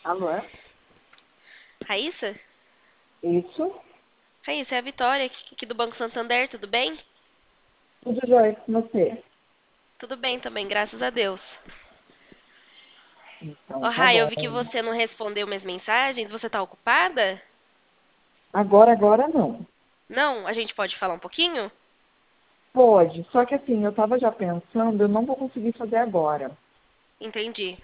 Alô? Raíssa? Isso? Raíssa, é a Vitória aqui do Banco Santander, tudo bem? Tudo jóia com você? Tudo bem também, graças a Deus. Ó, Então, tá Rai, eu bom. vi que você não respondeu minhas mensagens, você tá ocupada? Agora não. Não? A gente pode falar um pouquinho? Pode, só que assim, eu tava já pensando, eu não vou conseguir fazer agora. Entendi.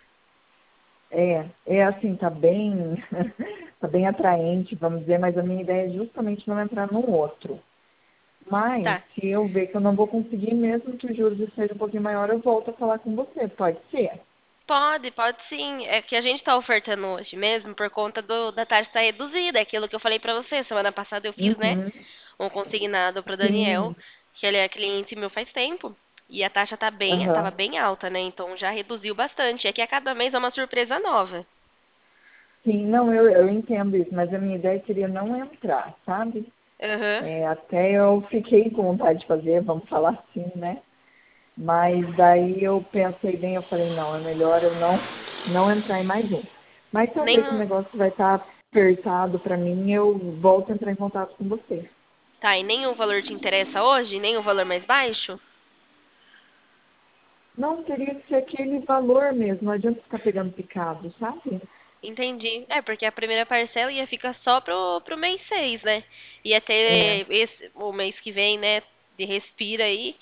É assim, tá bem, tá bem atraente, vamos dizer, mas a minha ideia é justamente não entrar no outro. Mas, Tá. se eu ver que eu não vou conseguir, mesmo que o juros seja um pouquinho maior, eu volto a falar com você, pode ser? Pode sim. É que a gente tá ofertando hoje mesmo por conta da taxa estar reduzida. É aquilo que eu falei pra você. Semana passada eu fiz, né? Uhum, Um consignado pro Daniel, sim, que ele é cliente meu faz tempo. E a taxa tava aham. bem alta, né? Então já reduziu bastante. É que a cada mês é uma surpresa nova. Sim, não, eu entendo isso, mas a minha ideia seria não entrar, sabe? Aham. Até eu fiquei com vontade de fazer, vamos falar assim, né? Mas daí eu pensei bem, eu falei, não, é melhor eu não entrar em mais um. Mas se eu ver que o Nem, negócio vai estar apertado para mim, eu volto a entrar em contato com você. tá, e nem o valor te interessa hoje? Nem o valor mais baixo? Não, teria que ser aquele valor mesmo, não adianta ficar pegando picado, sabe? Entendi. É, porque a primeira parcela ia ficar só pro mês 6, né? Ia É, ter o mês que vem, né? De respira aí.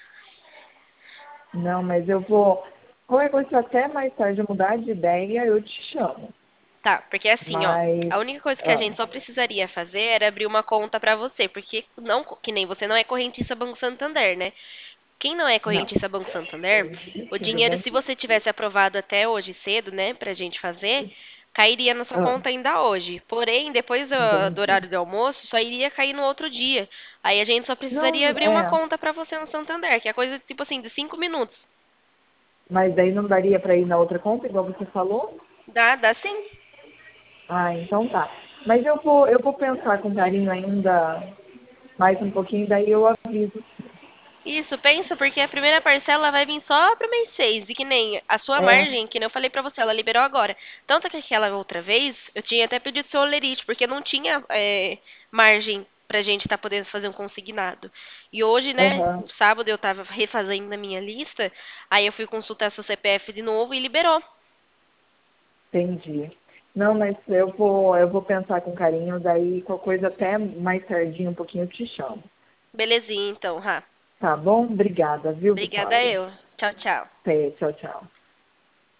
não, mas eu vou. Qualquer coisa, se até mais tarde eu mudar de ideia, eu te chamo. Tá, porque assim, ó, Mas, a única coisa que a ah, gente só precisaria fazer era abrir uma conta pra você, porque não, que nem você não é correntista Banco Santander, né? Quem não é não. correntista Banco Santander, o Tudo dinheiro, bem? se você tivesse aprovado até hoje cedo, né, pra gente fazer, cairia na sua Ah, conta ainda hoje. Porém, depois do entendi. horário do almoço, só iria cair no outro dia. Aí a gente só precisaria Não, abrir uma conta pra você no Santander, que é coisa tipo assim, de 5 minutos. mas daí não daria para ir na outra conta, igual você falou? Dá sim. Ah, então tá. Mas eu vou pensar com carinho ainda mais um pouquinho, daí eu aviso. Isso, pensa, porque a primeira parcela vai vir só pro mês 6 e que nem a sua É, margem, que nem eu falei pra você, ela liberou agora. Tanto que aquela outra vez, eu tinha até pedido seu olerite, porque não tinha margem pra gente estar podendo fazer um consignado. E hoje, né, aham, no sábado eu tava refazendo a minha lista, aí eu fui consultar seu CPF de novo e liberou. entendi. Não, mas eu vou pensar com carinho, daí qualquer coisa até mais tardinho um pouquinho eu te chamo. Belezinha, então, Rá. Tá bom? Obrigada, viu, Obrigada Vitória? eu. Tchau, tchau. Até, tchau, tchau.